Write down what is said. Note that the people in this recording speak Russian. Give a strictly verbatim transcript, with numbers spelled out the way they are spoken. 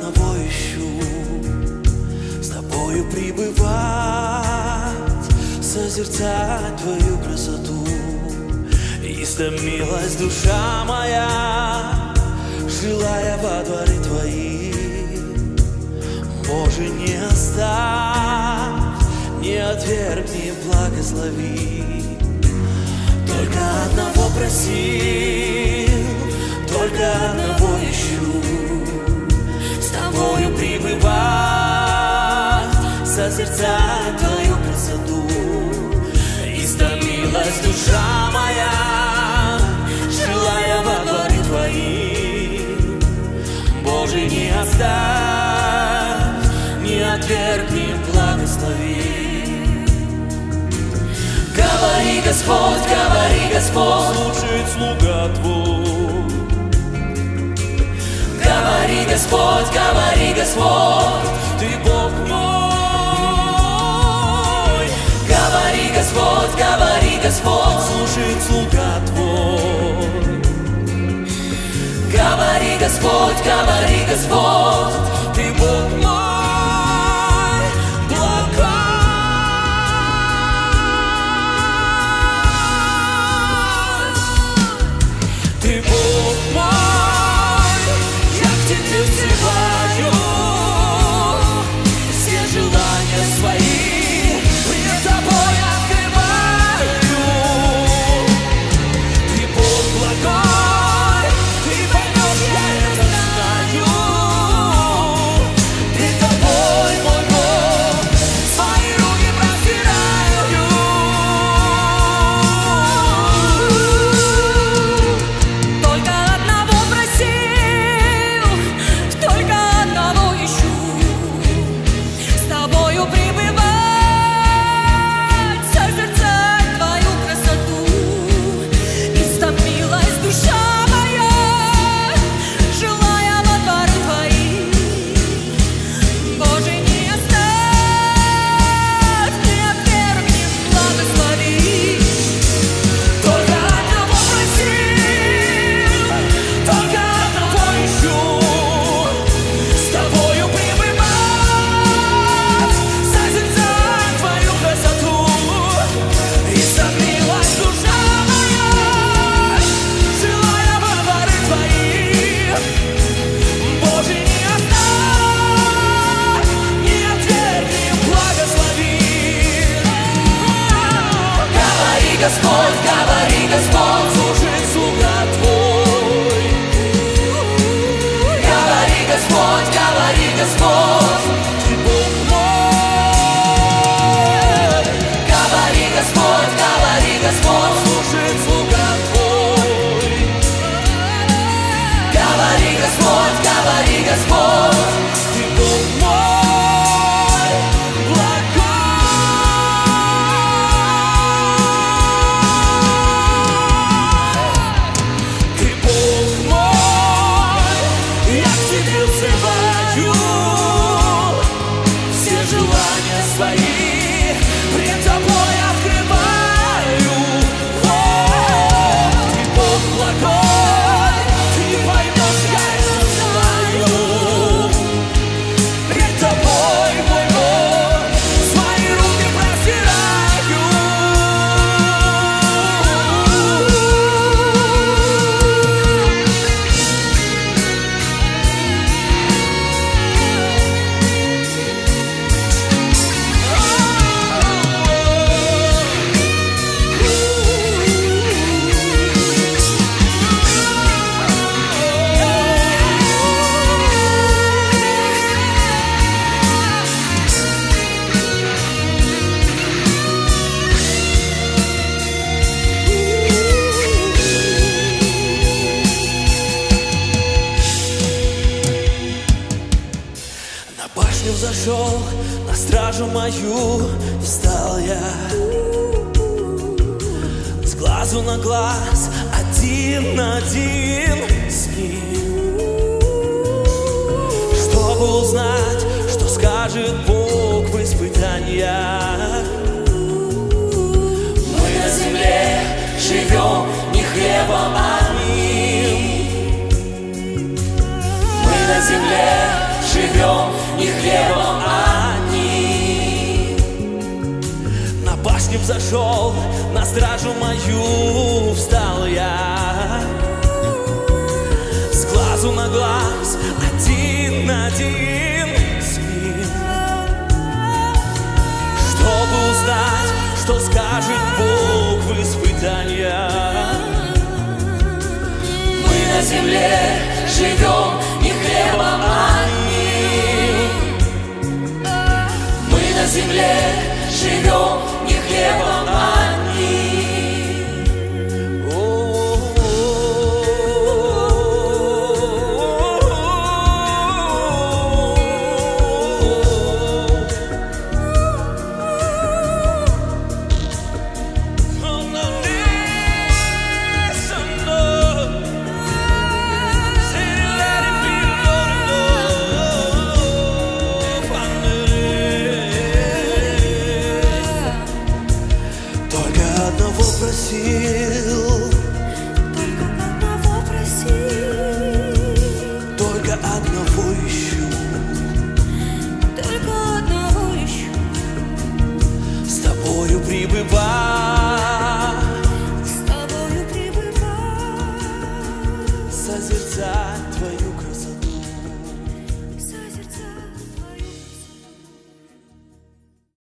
одного ищу, с тобою пребывать, созерцать твою красоту. Истомилась душа моя, желая во дворы твои. Боже, не оставь, не отвергни, благослови. Только одного просил, только одного ищу, с тобою пребывать, созерцать твою красоту. Истомилась душа моя, желая во дворы твои. Боже, не оставь, не отвергни, благослови. Говори, Господь, говори, Господь, слушает слуга твой. Говори, Господь, говори, Господь, ты Бог мой. Говори, Господь, говори, Господь, слушает слуга твой. Говори, Господь, говори, Господь, ты Бог мой. Господь, говори, Господь, слушай слуга твой. Говори, Господь, говори, Господь, ты Бог мой. Говори, Господь, говори, Господь, слушай слуга твой. Говори, Господь, говори, Господь, ты Бог мой. Зашел на стражу мою, встал я с глазу на глаз, один на один с ним, чтобы узнать, что скажет Бог в испытаниях. Мы на земле живем не хлебом одним, мы на земле живем взошел, на стражу мою встал я. С глазу на глаз, один на один с ним, чтобы узнать, что скажет Бог в испытания. Мы на земле живем не хлебом одним. Мы на земле живем не хлебом одним. Просил, только одного просил, только одного ищу, только одного ищу. с тобою пребывать.